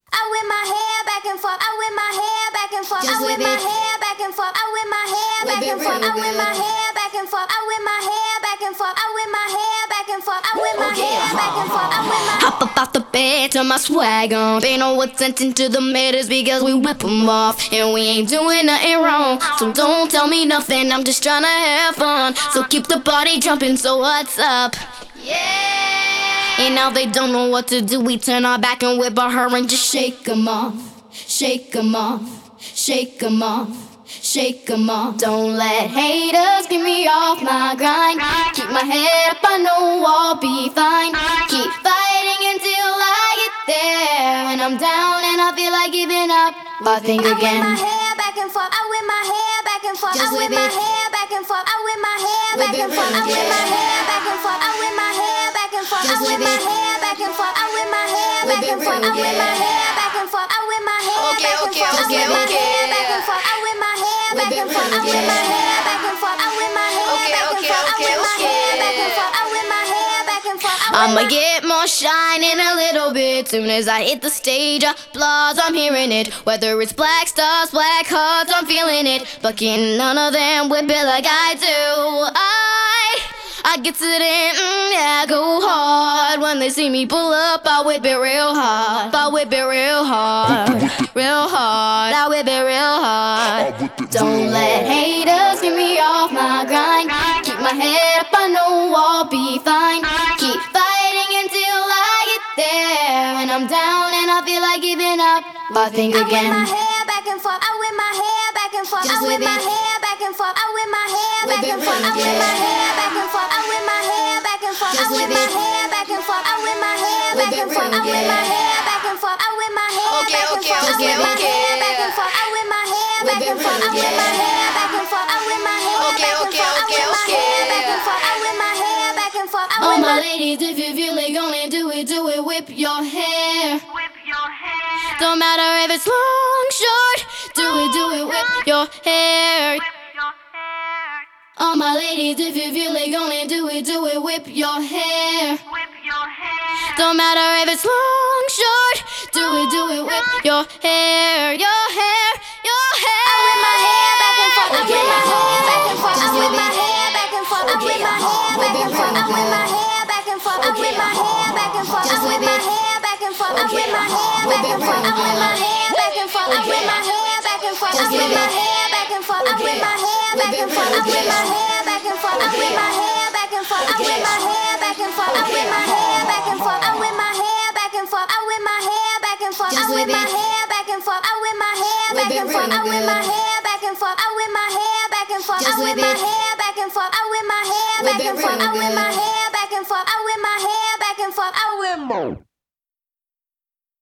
I whip my hair back and forth. I whip my hair back and forth. I whip my hair back and forth. I whip my hair back and forth. I whip my hair back and forth. I whip my hair back and forth. I whip my hair back and forth. I whip my hair back and forth. I whip my hop up off the bed, turn my swag on. Pay no attention to the haters because we whip 'em off. And we ain't doing nothing wrong, so don't tell me nothing, I'm just tryna have fun. So keep the party jumping, so what's up? Yeah! And now they don't know what to do, we turn our back and whip our her and just shake 'em off. Shake 'em off, shake 'em off, shake 'em off. Don't let haters get me off my grind. Keep my head up, I know I'll be fine. Keep fighting until I get there. When I'm down and I feel like giving up, I think again. I whip my hair back and forth. I whip my hair back and forth. Just I whip whip my it. hair back and forth. I whip my hair back and forth. I whip my hair back and forth. I whip my hair back and forth. I Just whip whip my it. hair back and forth. I whip my hair back and forth. I whip my hair back and forth. I whip my hair back and forth. I whip my hair back and forth. I whip my hair back and forth. I whip my hair back and forth. I whip my hair back and forth. I whip my hair back and forth. I whip my hair back and forth. I'ma get more shine in a little bit. Soon as I hit the stage, applause, I'm hearing it. Whether it's black stars, black hearts, I'm feeling it. But can none of them whip it like I do. I get to them, yeah, I go hard. When they see me pull up, I whip it real hard. I whip it real hard, real hard. I whip it real hard. Don't let haters get me off my grind. Keep my head up, I know I'll be fine. Keep fighting until I get there. When I'm down and I feel like giving up, I think I whip my again. hair back and forth. I whip my hair back and forth. I Just whip whip my it. hair back and forth. I whip my hair Whip back it and forth. I real whip my good. hair back and forth. I whip my hair back and forth. I Just whip whip my it. hair back and forth. I whip my hair Whip back it and forth. I real whip my good. hair back and forth. I whip my hair Okay, back and okay, forth. I okay, whip my okay. hair back and forth. I whip my hair Whip back it and forth. I real whip my good. hair back and forth. I whip my hair Okay, back and okay, forth. I okay, whip my okay. hair back and forth. I whip my hair back and forth. I All whip my my ladies, if you feel like gonna do it, whip your hair. Whip your hair. Don't matter if it's long, short, do it, whip your hair. Whip your hair. All my ladies, if you feel like gonna do it, whip your hair. Whip your hair. Don't matter if it's long, short, do it, whip your hair, your hair, your hair. I whip my hair back and forth. I whip my hair back and forth. I Just whip whip my it. hair back and forth. I whip my hair back and forth. I whip my hair back and forth. I whip my hair back and forth. I Just whip whip my it. hair back and forth. I whip my hair back and forth. I whip my hair back and forth. I whip my hair back and forth. I Just whip whip my it. hair back and forth. I whip my hair back and forth. I whip my hair back and forth. I whip my hair back and forth. I whip my hair back and forth. I whip my hair back and forth. I whip my hair back and forth. I whip my hair back and forth. I Just whip whip my it. hair back and forth. I whip my hair Whip back it and forth. I real whip my good. hair back and forth. I whip my hair back and forth. I Just whip whip my it. hair back and forth. I whip my hair Whip back it and forth. I real whip my good. hair back and forth. I whip my hair back and forth. I whip.